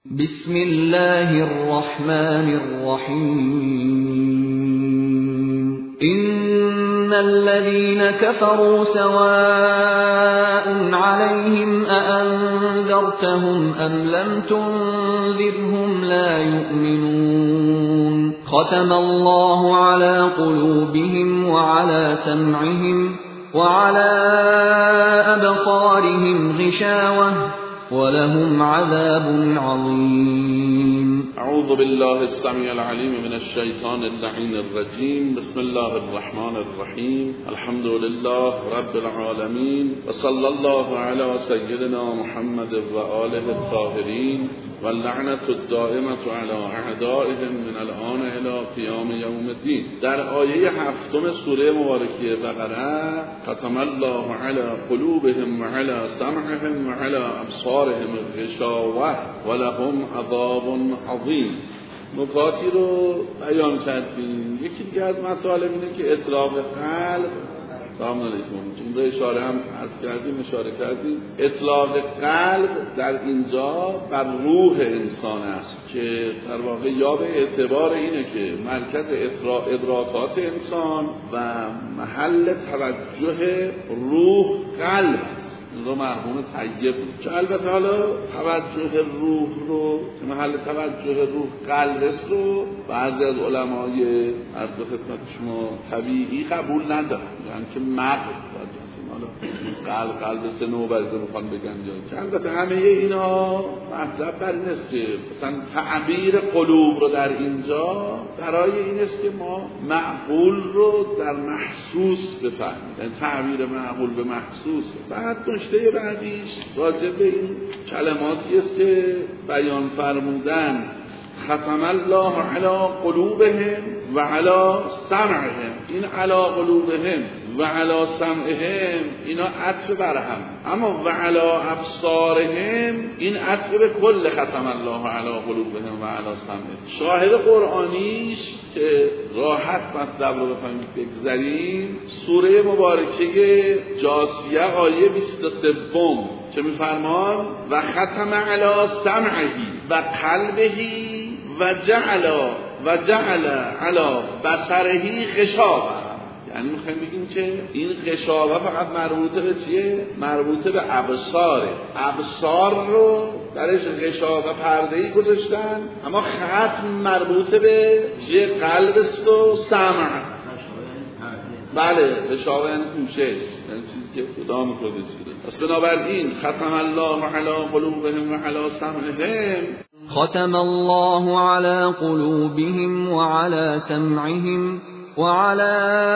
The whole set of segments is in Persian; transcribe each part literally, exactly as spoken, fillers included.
بسم الله الرحمن الرحيم إن الذين كفروا سواء عليهم أأنذرتهم أم لم تنذرهم لا يؤمنون ختم الله على قلوبهم وعلى سمعهم وعلى أبصارهم غشاوة ولهم عذاب عظيم. اعوذ بالله السميع العليم من الشيطان اللعين الرجيم. بسم الله الرحمن الرحيم. الحمد لله رب العالمين وصلى الله على سيدنا محمد وآله الطاهرين واللعنة الدائمة على اعدائهم من الآن الى قیام یوم الدین. در آیه هفتم سوره مبارکه بقره ختم الله علی قلوبهم وعلى سمعهم وعلى ابصارهم غشاوة ولهم عذاب عظیم. نکاتی رو بیان کردیم. یکی دیگه از مطالب اینه که اطلاق قلب، سلام علیکم، این رو اشاره هم عرض کردیم اشاره کردیم اطلاق قلب در اینجا بر روح انسان است که در واقع یا به اعتبار اینه که مرکز ادراکات انسان و محل توجه روح قلب این رو مرحوم طیب بود که البته حالا توجه روح رو که محل توجه روح قلب است رو بعضی از علمای عرض خدمت شما طبیعی قبول ندارن، یعنی که مغز حالا قلب قلب سه نوبری رو میخوان بگن یا که البته همه اینا مطلب بر این است که مثلا تعبیر قلوب رو در اینجا برای این است که ما معقول رو در محسوس بفهمیم، یعنی تعبیر معقول به محسوس. بعد نکته بعدیش راجع به این کلماتی است که بیان فرمودن ختم الله علی قلوبهم و علی سمعهم. این علی قلوبهم و علی سمعهم اینا عطف بر هم، اما و علی ابصارهم این عطف به کل ختم الله علی قلوبهم و علی سمعهم. شاهد قرآنیش که راحت مطلب رو بفهمید بگذاریم سوره مبارکه جاثیه آیه بیست و سه که میفرمان و ختم علی سمعه و قلبه و جعل و جعل علی بصره غشاوة. یعنی میخوایم بگیم که این غشاوة فقط مربوطه به چیه؟ مربوطه به ابصاره. ابصار رو درش غشاوة پرده‌ای گذاشتن، اما ختم مربوطه به چیه؟ قلب است و سمع. بله غشاوة یعنی پوشش، یعنی چیزی که خدا میکنه چیزی. پس بنابراین ختم الله علی قلوبهم و علی سمعهم ختم الله على قلوبهم وعلى سمعهم وعلى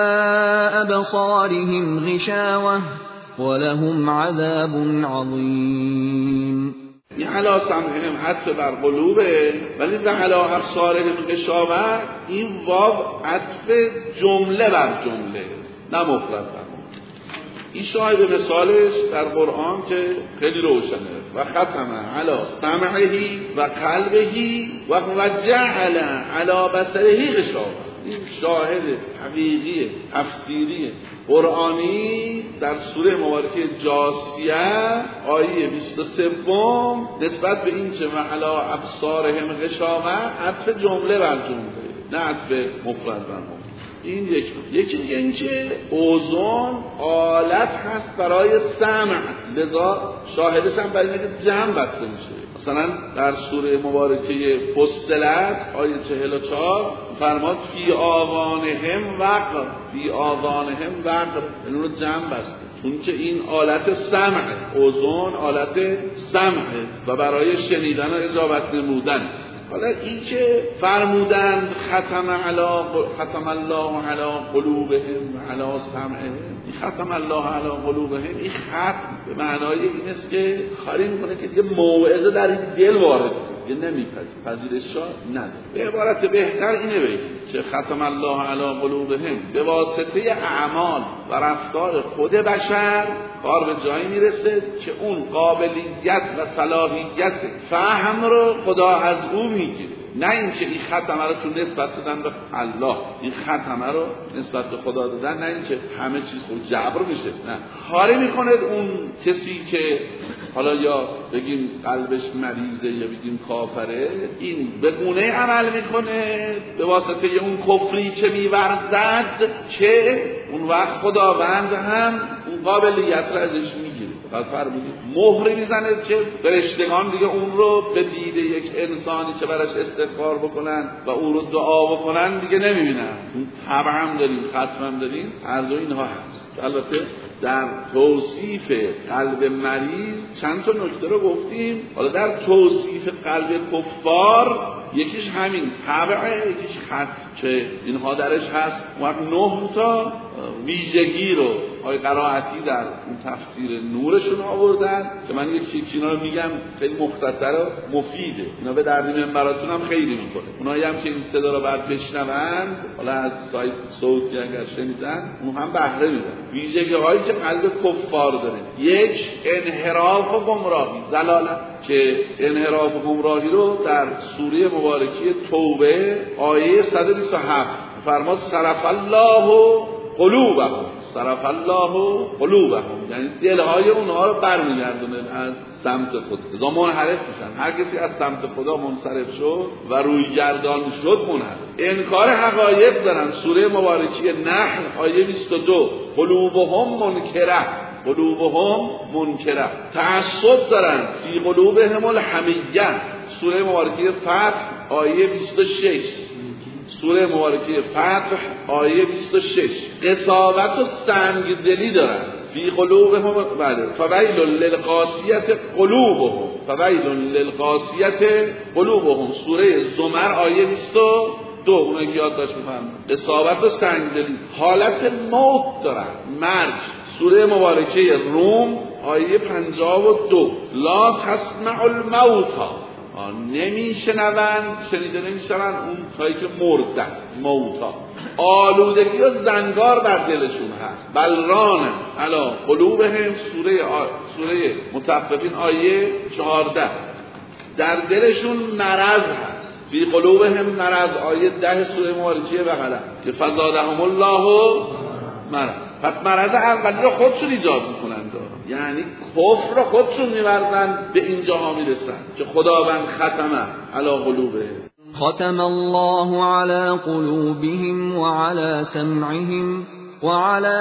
أبصارهم غشاوة ولهم عذاب عظيم. این علا سمعهم عطف بر قلوبه، ولی در علا ابصارهم غشاوة این واو عطف جمله بر جمله است، نه مفرد بر. این شاهد مثالش در قرآن که خیلی روشنه و ختم علی سمعه و قلبه و جعل علی بصره غشاوة. این شاهد حقیقی تفسیری قرآنی در سوره مبارکه جاثیه آیه بیست و سه نسبت به این که و علی ابصارهم غشاوة عطف جمله بر جمله، نه عطف مفرد بر مفرد. این یک یکی دیگه این که اوزون آلت هست برای سمع، لذا شاهدش هم برای اینه که جمع بسته میشه. مثلا در سوره مبارکه فصلت آیه چهل و چهار فرماد فی آذانهم وقر، فی آذانهم وقر، این رو جمع بسته چون که این آلت سمع، اوزون آلت سمع و برای شنیدن و اجابت نمودن. حالا این که فرمودند ختم علی ختم الله علی قلوبهم و علی سمعهم، این ختم الله علی قلوبهم این ختم به معنای این است که کاری میکنه که دیگه موعظه در این دل وارد دیگه نمیپذیره، پذیرش نداره. به عبارت بهتر اینه بگیم که ختم الله علی قلوبهم به واسطه اعمال و رفتار خود بشر کار به جایی میرسه که اون قابلیت و صلاحیت فهم رو خدا از او میگیره، نه اینکه این ختمه رو تو نسبت دادن به الله، این ختمه رو نسبت به خدا دادن، نه اینکه همه چیز خود جبر میشه، نه. کاری میکنه اون کسی که حالا یا بگیم قلبش مریضه یا بگیم کافره، این به گونه عمل میکنه به واسطه اون کفری که میورزد که اون وقت خداوند هم اون قابلیت رو ازش میگیره. بعد فرمودید مهری میزنه که فرشتگان دیگه اون رو به دید یک انسانی که براش استغفار بکنن و اون رو دعا بکنن دیگه نمیبینن. اون طبع هم داریم، ختم هم داریم، هر دو اینها هست. البته در توصیف قلب مریض چند تا نکته رو گفتیم. حالا در توصیف قلب کفار یکیش همین طبعه، یکیش خط که اینها درش هست. وقت نه تا ویژگی رو آقای قرائتی در این تفسیر نورشون آوردن که من یک چیزی اینا رو میگم خیلی مختصر و مفیده، اینا به درد منبراتون هم خیلی میکنه. اونایی هم که این صدا رو بعد بشنوند، حالا از سایت صوتی اگر شنیدن، اون هم بهره میدن. ویژگی هایی که قلب کفار داره، یک انحراف و گمراهی، ضلالت، که انحراف و گمراهی رو در سوره مبارکه توبه آیه صد و بیست و هفت فرماد صرف الله قلوبهم، صرف الله قلوبهم، یعنی دلهای اونها رو برمیگردونه از سمت خود، ازا منحرف میشن. هر کسی از سمت خدا منصرف شد و روی گردان شد منحرف. انکار حقایق دارن. سوره مبارکه نحل آیه بیست و دو قلوبهم منکره، قلوبهم منکره، تعصب دارن. فی قلوبهم الحمیه، سوره مبارکه فتح آیه بیست و شش، سوره مبارکه فتح آیه بیست و شش. قساوت و سنگدلی دارن. فی قلوبهم، بله، فویل للقاسیة قلوبهم، فویل للقاسیة قلوبهم، سوره زمر آیه بیست و دو. اونایی که یاد داشت می‌فهمن. قساوت و سنگدلی، حالت موت دارن، مرگ، سوره مبارکه روم آیه پنجاه و دو. لا تسمع الموتى، نمیشنوند، شنیده نمیشنوند اون کاری که مردن، موتا. آلودگی و زنگار در دلشون هست. بلران علی قلوبهم، سوره آ... سوره مطففین آیه چهارده. در دلشون مرض هست. فی قلوبهم مرض آیه ده سوره مبارکه بقره که فزادهم الله مرض. پس مرض اولی رو خودشون ایجاد میکنن، یعنی کفر رو خودشون میورزن، به اینجاها میرسن که خداوند ختمه علی قلوبهم، ختم الله على قلوبهم وعلى سمعهم وعلى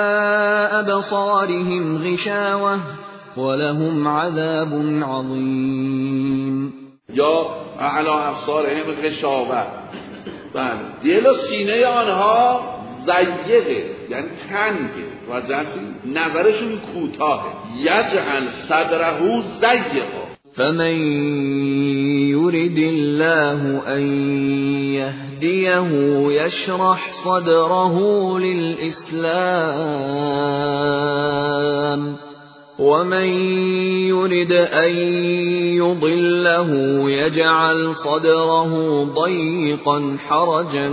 أبصارهم غشاوة ولهم عذاب عظيم. یا على أبصارهم غشاوة، بله، دل و سینه آنها ضیقه، یعنی تنگه، و جنسی نظرشون کوتاهه. یجعل صدره ضیقا، فمن يرد الله أن يهديه يشرح صدره للإسلام ومن يرد أن يضله يجعل صدره ضيقا حرجا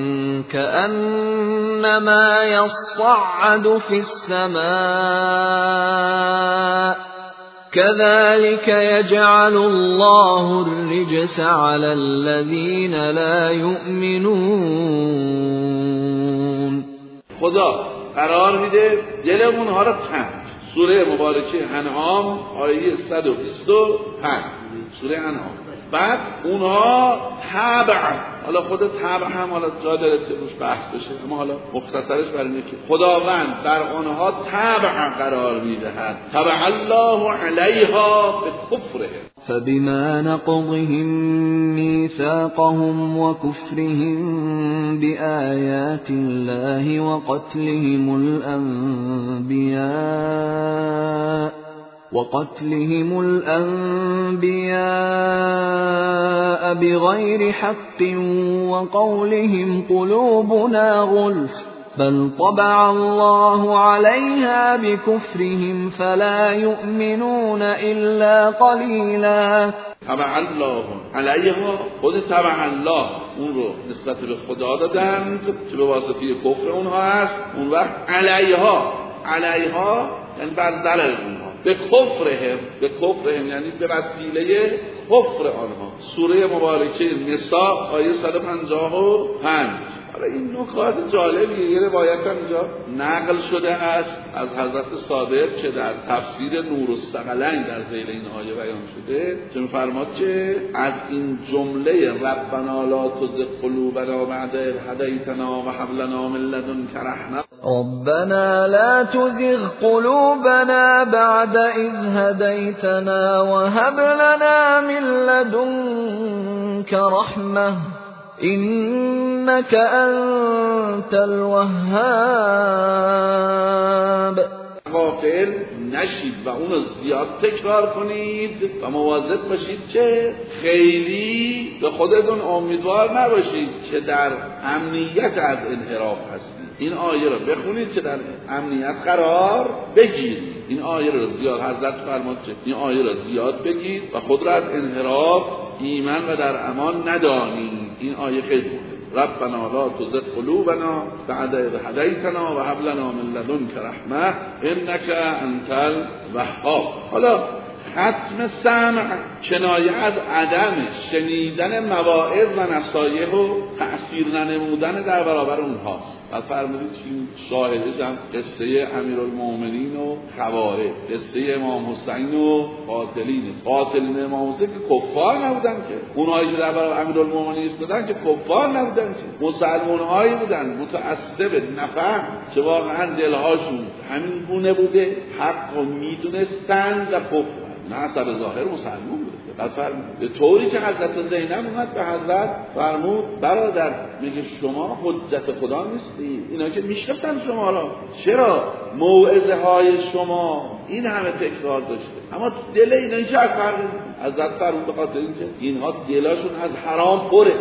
كأنما يصعد في السماء كذلك يجعل الله الرجس على الذين لا يؤمنون. خدا قرار میده دل اونها رو تنگ. سوره مبارکه انعام آیه صد و بیست و پنج، سوره انعام. بعد اونها تبع، حالا خود تبع هم حالا جا داره که روش بحث بشه، اما حالا مختصرش برای اینه که خداوند در آنها تبع قرار میدهد. تبع الله علیها به کفره، فبما نقضهم ميثاقهم وكفرهم بآيات الله وقتلهم الأنبياء وقتلهم الأنبياء بغير حق وقولهم قلوبنا غلف بل طبع الله عليها بكفرهم فلا يؤمنون إلا قليلا. تبع الله علیها، خود تبع الله اون رو نسبت به خدا دادند که به واسطه کفر اونها هست. اون وقت علیها، علیها یعنی بر ضرر اونها، به کفرهم، به کفرهم یعنی به وسیله کفر آنها. سوره مبارکه نساء آیه صد و پنجاه و پنج. حالا این نکات جالبیه. یه روایت هم اینجا نقل شده است از حضرت صادق که در تفسیر نورالثقلین در ذیل این آیه بیان شده که می‌فرماد که از این جمله ربنا لا تزغ قلوبنا بعد اذ هدیتنا و هب لنا من لدنک رحمة ربنا لا تزغ قلوبنا بعد اذ هدیتنا و هب لنا من لدنک رحمة إنك أنت الوهاب. غافل نشید و اونو زیاد تکرار کنید و مواظب باشید که خیلی به خودتون امیدوار نباشید که در امنیت از انحراف هستید. این آیه رو بخونید که در امنیت قرار بگیرید. این آیه رو زیاد حضرت فرمود که این آیه رو زیاد بگید و خود را از انحراف ایمن و در امان ندانید. این آیه خیلی مهمه. ربنا لا تزغ قلوبنا بعد اذ هدیتنا و هب لنا من لدنک رحمة انک انت الوهاب. حالا ختم سمع کنایه از عدم شنیدن مواعظ و نصایح و تأثیر ننمودن در برابر اونهاست. و فرمودید که شاهدش هم قصه امیرالمومنین و خوارج، قصه امام حسین و قاتلین. قاتلین امام حسین که کفار نبودن که، اونهایی که در برابر امیرالمومنین ایستادن که کفار نبودن که، مسلمان‌هایی بودن متعصب نفهم که واقعا دلهاشون همین گونه بوده، حق رو میدونستند و کفر نه اثر ظاهر مسلمان بوده. بعد فرمود به طوری که حضرت زینب اومد به حضرت فرمود برادر میگه شما حجت خدا نیستی، اینا که میشناسن شما را، چرا موعظه های شما این همه تکرار داشته اما دل اینا چه اثر؟ حضرت فرمود به خاطر اینکه اینها دلاشون از حرام پره.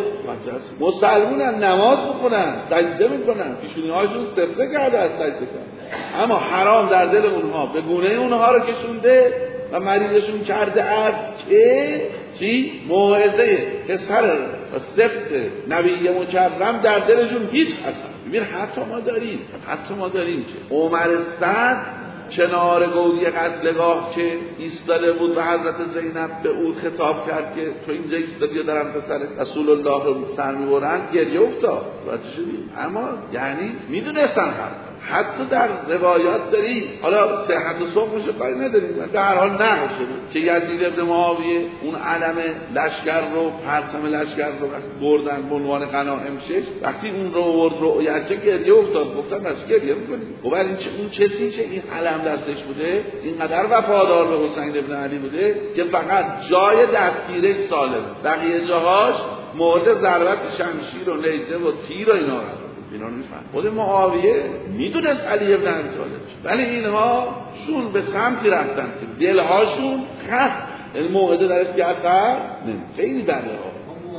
مسلمانن، نماز میخونن، سجده میکنن، پیشونی هاشون سفره کرده از سجده کردن، اما حرام در دل اونها به گونه اونها رو کشونده و مریضشون کرده است که چی؟ موعظه پسر و سبت نبی مکرم در دلشون هیچ اثر. ببین حتی ما داریم حتی ما داریم که عمر صد کنار گودی قتلگاه که ایستاده بود و حضرت زینب به او خطاب کرد که تو اینجا ایستادی و دارن پسر رسول الله رو سر میبرن، گریه افتاد. توجه شدید؟ اما یعنی میدونستن حرف. حتی در روایات داریم، حالا صحت و صحب میشه کاری نداریم، در هر حال نقل شده که یزید ابن معاویه اون علم لشکر رو، پرچم لشکر رو بردن به عنوان غنایم شش، وقتی اون رو آورد رؤیت چه گریه افتاد. گفتن بس گریه می‌کنی؟ خب این اون کسی که این علم دستش بوده اینقدر وفادار به حسین ابن علی بوده که فقط جای دستگیرش سالم، بقیه جاهاش مورد ضربت شمشیر و نیزه و تیر و اینا اینا نمی‌فهم. خود معاویه میدونست علی ابن ابی طالب، ولی اینها شون به سمتی رفتن که دلهاشون خط الموعده درش که اثر نمی خیلی بده ها.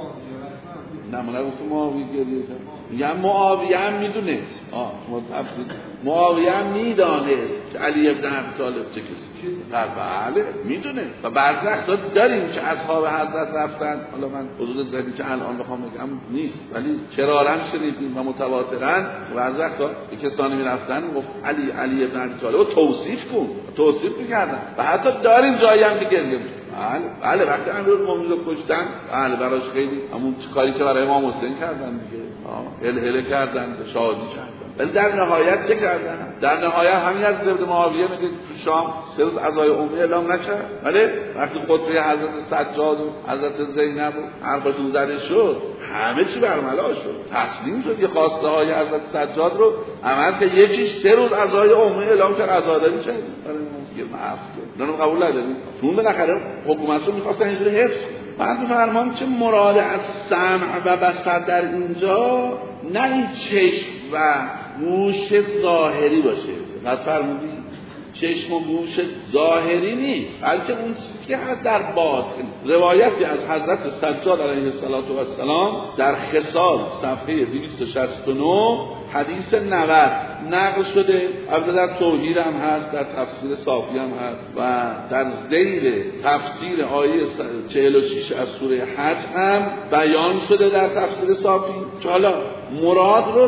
نه من نگفتم معاویه گریه کرد، میگم معاویه هم میدونست. آه شما تفسیر معاویه هم میدانست که علی ابن ابی طالب چه کسی. بله میدونست و بعضی وقتا داریم که اصحاب حضرت رفتن، حالا من حضور زدی که الان بخوام بگم نیست ولی کرارن شنیدیم و متواترن، بعضی وقتا به کسانی میرفتن گفت علی علی ابن ابی طالب رو توصیف کن، توصیف میکردن و حتی داریم جایی هم دیگه میگم بله بله وقتی امیرالمومنین رو کشتن بله براش خیلی همون کاری که برای امام حسین کردن دیگه، الهله کردن، شادی کردن، ولی در نهایت چه کردن؟ در نهایت همین از ابن معاویه میگه تو شام سه روز عزای عمومی اعلام نکرد، ولی وقتی خطبه حضرت سجاد و حضرت زینب و حرفشون زده شد همه چی برملا شد، تسلیم شد. یه خواسته های حضرت سجاد رو عمل که یکیش سه روز عزای عمومی اعلام کرد، عزاداری کرد، برای دیگه معاف کرد، اونم قبول ندادیم. چون بالاخره حکومت رو می‌خواستن اینجوری حفظ کنن. بعد فرمان چه مراد از سمع و بصر در اینجا نه این چشم و گوش ظاهری باشه. بعد فرمودی چشم و گوش ظاهری نیست، بلکه اون چیزی که هست در باطن. روایتی از حضرت سجاد علیه السلام در خصال صفحه دویست و شصت و نه حدیث نود نقل شده، البته در توحید هم هست، در تفسیر صافی هم هست و در ذیل تفسیر آیه چهل و شش از سوره حج هم بیان شده در تفسیر صافی که حالا مراد رو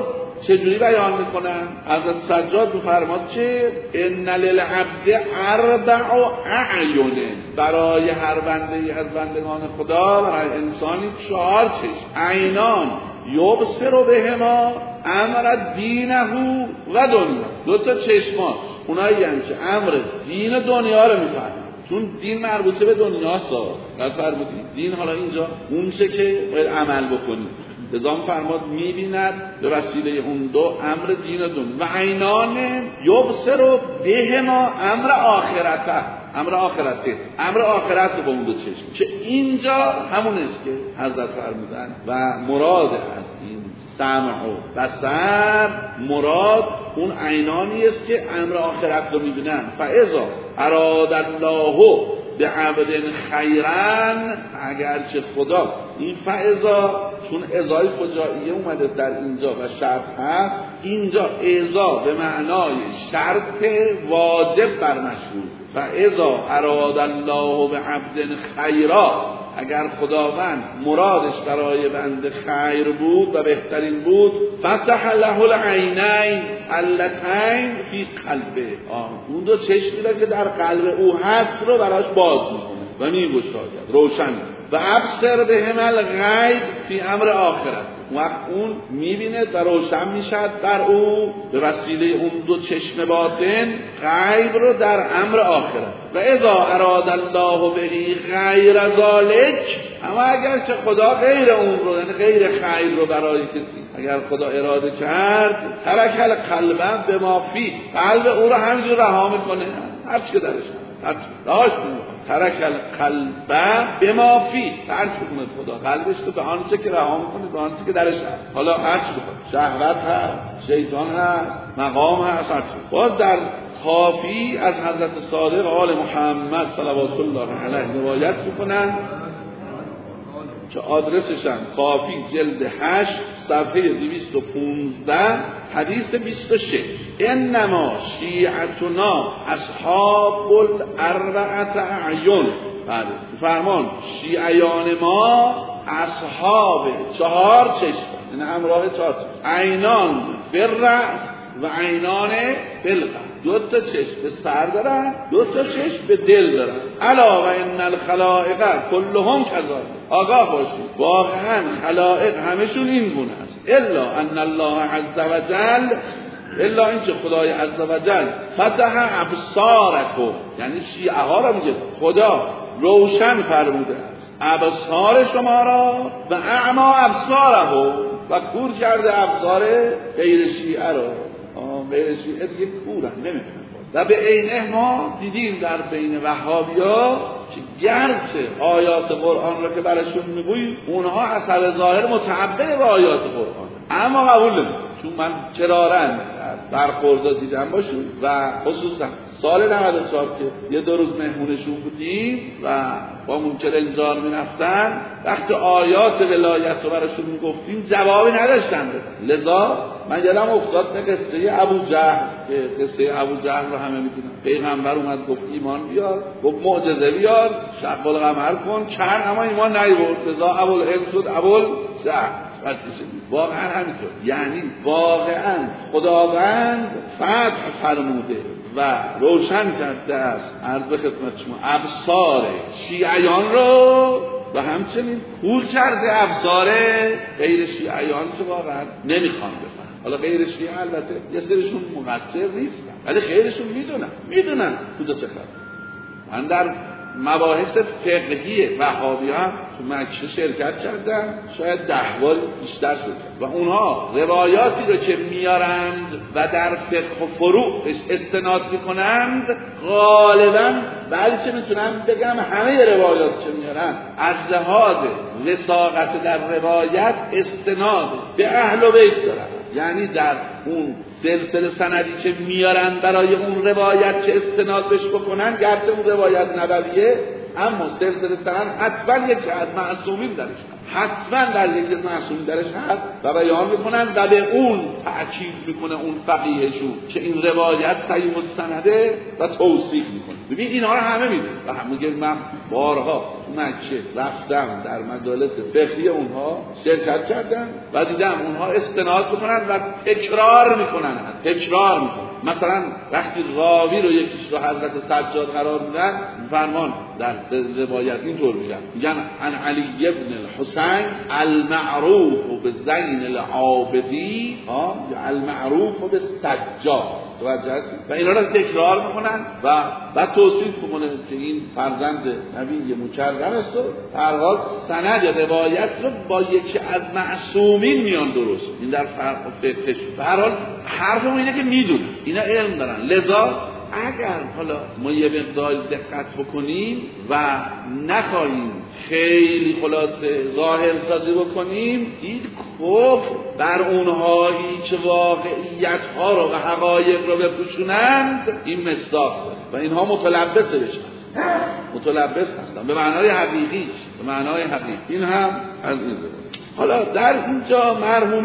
چجوری بیان میکنن؟ حضرت سجاد میفرماد که ان للعبد اربع اعین، برای هر بنده از بندگان خدا، برای انسانی چهار چشم، عینان یبصر بهما امر دینه و دنیا، دو تا چشماش اونایی هم که امر دین و دنیا رو میفهمن، چون دین مربوطه به دنیاست. فرمودید دین حالا اینجا اون چه که باید عمل بکنید، لذا فرماد میبیند به وسیله اون دو امر دین و دنیا. و عینان یبصر بهما امر آخرته، امر آخرته، امر آخرت رو با اون دو چشم، که اینجا همون است که حضرت فرمودن و مراد از این سمع و بصر، مراد اون عینانی است که امر آخرت رو میبینن. فاذا اراد الله به عبد خیرن، اگرچه خدا این فاذا چون ازای فجائیه اومده در اینجا و شرط هست، اینجا ازا به معنای شرط واجب بر مشروط. فاذا اراد الله به عبد خیرا، اگر خداوند مرادش برای بنده خیر بود و بهترین بود، فتح له العینین اللتین فی قلبه، اون دو چشمی را که در قلب او هست رو براش باز میکنه و میگشاید، روشن. و ابصر بهم الغیب فی امر آخرت، وقت اون میبینه و روشن میشد بر او به وسیله اون دو چشم باطن غیب رو در امر آخرت. و اذا اراد الله به غیر ذالک، اما اگر که خدا غیر اون رو، یعنی غیر خیر رو برای کسی اگر خدا اراده کرد، ترک القلب به ما فی، قلب او رو همینجور رها میکنه، هر چی که درش هست راش میکنه. ترک القلب به ما فی، ترک میکنه خدا قلبش رو به آنچه که رها میکنه، به آنچه که درش هست. حالا هر چی بخواد، شهوت هست، شیطان هست، مقام هست، هر چی. باز در کافی از حضرت صادق آل محمد صلوات الله علیه روایت میکنن که آدرسش هم کافی جلد هشت صفحه دویست و پونزده حدیث بیست و شش. انما شیعتنا اصحاب الاربعه اعین، بله فرمان شیعیان ما اصحاب چهار چشم، یعنی همراه چهار چشم، عینان بالرأس و عینان بالقلب، دو تا چشم به سر دارن، دو تا چشم به دل دارن. الا و ان الخلائق كلهم كذلك، آگاه باشید واقعا خلائق همشون این گونه است. الا ان الله عز وجل، الا اینکه خدای عز وجل فتح ابصارکم، یعنی شیعه ها را میگه خدا روشن فرموده است ابصار شما را و اعما ابصارهم، و کور کرده ابصار غیر شیعه را. غیر شیعه دیگه کورن، نمیتونن. و به عینه ما دیدیم در بین وهابیا که گرچه آیات قرآن را که براشون میگوییم اونها حسب ظاهر متعبد به آیات قرآن، اما قبول نمیکنن. چون من کرارن برخورد دیدم باشون و خصوصا سال نود و چهار که یه دو روز مهمونشون بودیم و با منکر انذار میرفتن، وقتی آیات ولایت رو براشون میگفتیم جوابی نداشتن بدن. لذا من یادم افتاد به قصه ابو جهل که قصه ابو جهل رو همه میدونن. پیغمبر اومد گفت ایمان بیار، گفت معجزه بیار، شق القمر کن، چند اما ایمان نیورد. لذا ابوالعز شد ابوالجهل. واقعا همینطور، یعنی واقعا خداوند فتح فرموده و روشن کرده است عرض به خدمت شما ابصار شیعیان رو و همچنین کور کرده ابصار غیر شیعیان که واقعا نمیخوان بفهم. حالا غیر شیعه البته یه سرشون مقصر نیستن، ولی غیرشون میدونن میدونن کجا چه خبره. من در مباحث فقهی وهابیان تو مکه شرکت کردم، شاید ده بار بیشتر شد و اونها روایاتی رو که میارند و در فقه و فروع استناد میکنند غالبا بلکه میتونم بگم همه روایات که میارند از لحاظ وثاقت در روایت استناد به اهل بیت دارن، یعنی در اون سلسله سندی که میارن برای اون روایت که استناد بهش بکنن، گرچه اون روایت نبویه اما سلسله سند حتما یکی از معصومین درش هست، حتما در یکی از معصومین درش هست و بیان میکنن و به اون تأکید میکنه اون فقیهشون که این روایت صحیح السنده و توثیق میکنه. ببین اینها رو همه میدونن و هم میگه من بارها مکه رفتم در مجالس فقهی اونها شرکت کردم و دیدم اونها استناد میکنن و تکرار میکنن تکرار میکنن. مثلا وقتی راوی رو یکیش رو حضرت سجاد قرار میدن فرمان در روایت اینطور میگن میگن عن علی ابن الحسین المعروف بالزین العابدی ها المعروف بالسجاد و اینا رو تکرار میکنن و بعد توصیف میکنه که این فرزند نبی مکرم است و هر حال سند روایت رو با یکی از معصومین میان درست. این در فرق فقهش به هر حال حرفمون اینه که میدونن اینا علم دارن. لذا اگر حالا ما یه مقدار دقت بکنیم و نخواهیم خیلی خلاصه ظاهر سازی بکنیم این کفر بر اونهایی که واقعیت ها رو و حقایق رو بپوشونند این مصداق داره و اینها متلبس بشن متلبس هستن به معنای حقیقیش به معنای حقیقی. این هم از این داره. حالا در اینجا مرحوم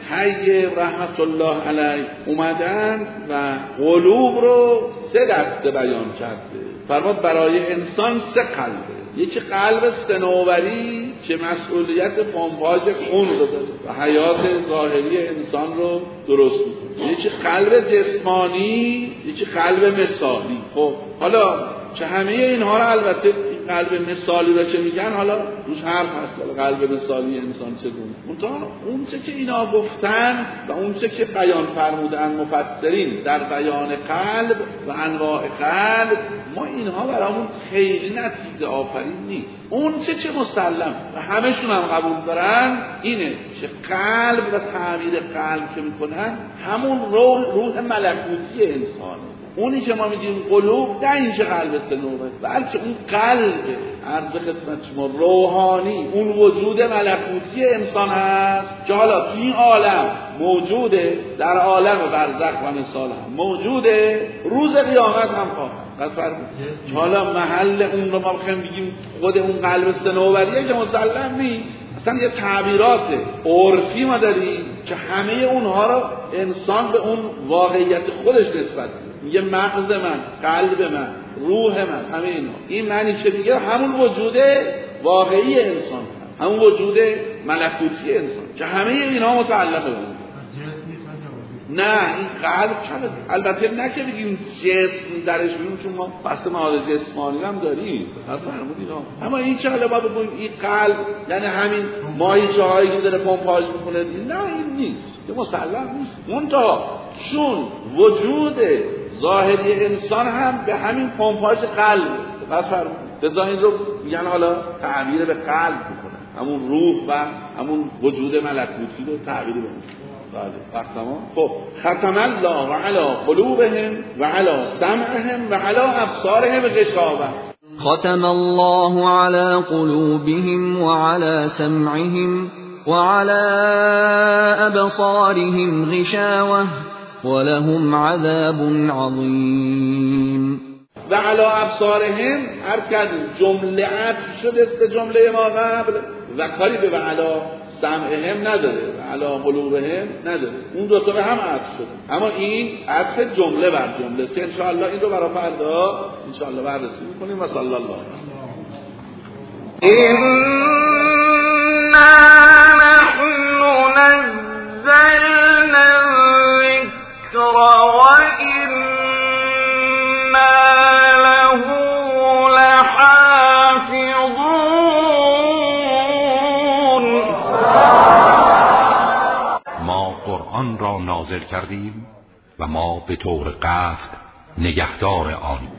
حی رحمت الله علیه اومدن و قلوب رو سه دسته بیان کرده. فرمود برای انسان سه قلبه. یکی قلب صنوبری که مسئولیت پمپاژ خون رو داره و حیات ظاهری انسان رو درست میکنه. یکی قلب جسمانی، یکی قلب مثالی. خب حالا که همه اینها رو البته قلب مثالی رو که میگن حالا روش حرف هست قلب مثالی انسان چگونه اونطور اون چه که اینا گفتن و اون چه که بیان فرمودن مفسرین در بیان قلب و انواع قلب ما اینها برامون خیلی نتیجه آفرین نیست. اون چه که مسلم و همشون هم قبول دارن اینه که قلب و تعبیر قلب که میکنن همون روح, روح ملکوتی انسانه. اونی که ما میگیم قلوب نه این که قلب صنوبری بلکه اون قلب عرض خدمت شما روحانی اون وجود ملکوتی انسان هست که حالا تو این عالم موجوده در عالم برزخ و مثال هم موجوده روز قیامت هم خواهد. حالا محل اون رو ما بخوایم بگیم خود اون قلب صنوبریه که مسلم نیست. اصلا یه تعبیرات عرفی ما داریم که همه اونها رو انسان به اون واقعیت خودش نسبت میگه مغز من، قلب من، روح من، همه اینا. این معنی چه میگه؟ همون وجود واقعی انسان هست. همون وجود ملکوتی انسان که همه اینا متعلق به اون. نه این قلب چند البته نه که بگیم جسم درش بگیم چون ما بحث مواد جسمانی هم داریم فرمودید اما این چه حالا باید بگیم این قلب یعنی همین ماهیچه هایی که داره پمپاژ میکنه نه این نیست که مسلم نیست. منتها چون وجود ظاهری انسان هم به همین پمپاژ قلب فرمودید به ظاهر رو میگن حالا تعبیر به قلب میکنه همون روح و همون وجود ملکوتی رو تعبیر به بله تمام. خب ختم الله علی قلوبهم و علی سمعهم و علی ابصارهم غشاوة. ختم الله على قلوبهم وعلى سمعهم وعلى أبصارهم غشاوة ولهم عذاب عظيم. و علی ابصارهم هر کدوم جمله عطف شده است جمله ما قبل و کاری به علی سمعهم نداره و علی قلوبهم نداره. اون دو تا به هم عطف شده اما این عطف جمله بر جمله که ان شاء الله این رو برای فردا ان شاء الله بررسی می‌کنیم. و صلی الله علیه إنا نحن نزلنا الذكر وإنا له لحافظون. ما قرآن را نازل کردیم و ما به طور قطع نگهدار آن.